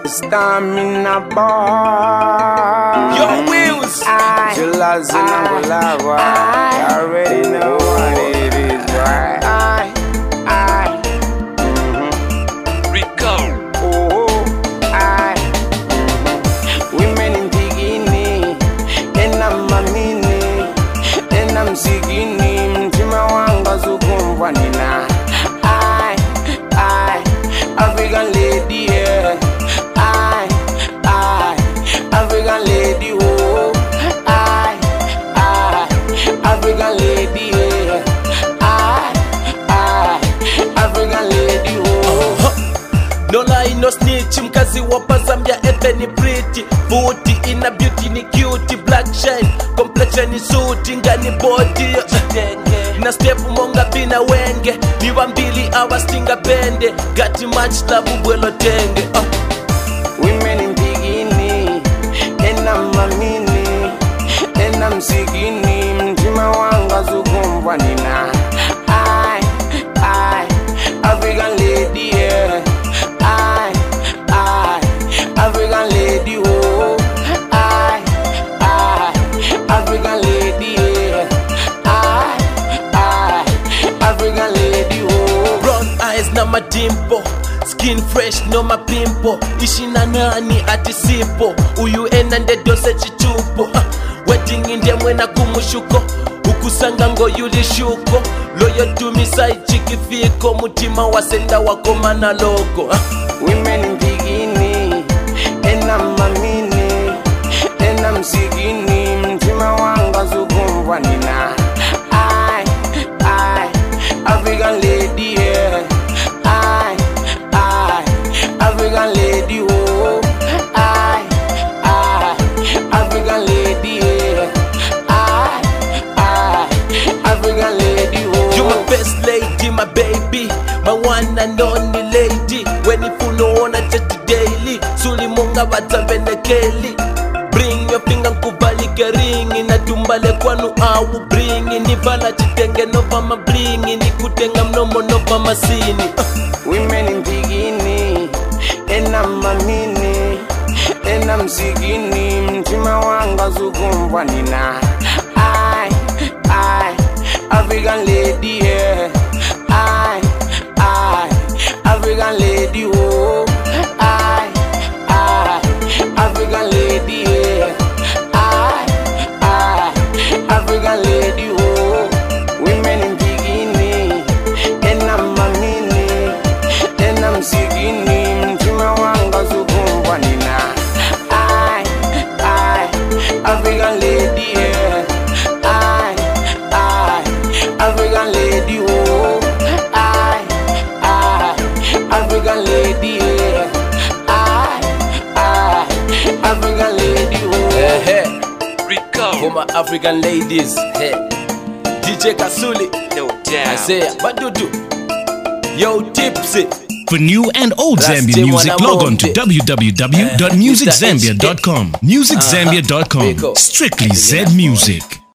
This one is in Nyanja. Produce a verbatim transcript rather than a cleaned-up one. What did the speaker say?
Stamina bar. Yo, Wheels. Julas and Angolava. You already know what it is, right? I, I, mm-hmm. Rico. Oh, I, mm-hmm. Women in bikini, and I'm a mini, and I'm sigini, mtima wanga zukumbwa nina. I, I, African lady, yeah. I, I, African lady, oh. I, I, African lady, yeah. I, I, African lady, oh. No lie, no snitch, mkazi wapa Zambia epe ni pretty. Booty in a beauty ni cutie, black shine, complexion ni suit, ngani body na step monga bina wenge, niwa mbili awa stinga bende, gati match tabu bwelo tenge uh. Women in bikini, and I'm a mini, and I'm sigini, mtima wanga zukumbwa nina. I, I, African lady, yeah. I, I, African lady, oh. I, I, African lady, yeah. I, I, African lady, oh. Brown eyes na madimpo, skin fresh no mapimpo, ishi na nani ati simpo, uyu ena nde dose chitupo uh, wedding inde mwena kumushuko, ukusanga ngo yuli shuko, loyo tumi side chiki fiko, mutima wasenda wako mana logo uh. Women in bikini, and I'm a mini, and I'm sigini, mtima wanga zukumbwa nina. I, I, African lady, yeah. I, I, African lady, oh. I, I, African lady, yeah. I, I, African lady, oh. You my best lady, my baby, my one and only lady. When if you know on a jet daily, Suli munga watavene keli. Bring your finger kubalike ringi, na tumbale kwanu awu bringi. Nivala chitenge nova ma bringi, nikutenga mnomo nova masini uh. Women in bikini, and I'm a mini, and I'm sigini, mtima wanga zukumbwa nina. I, I, African lady, yeah. I, I, African lady, oh. I, I, African lady, yeah. I, I, African lady, oh. Women in bikini, and I'm a mini, and I'm sigini, mtima wanga zukumbwa nina. I, I, African lady, yeah. I, I, African lady, oh. I, I, African lady, yeah. I, I, African lady, oh. Hey, hey. Rico. For my African ladies, hey. D J Kasuli, yo damn. I say, Badudu, yo Tipsy. For new and old Zambian music, log on to w w w dot music zambia dot com. music zambia dot com. Strictly Z Music.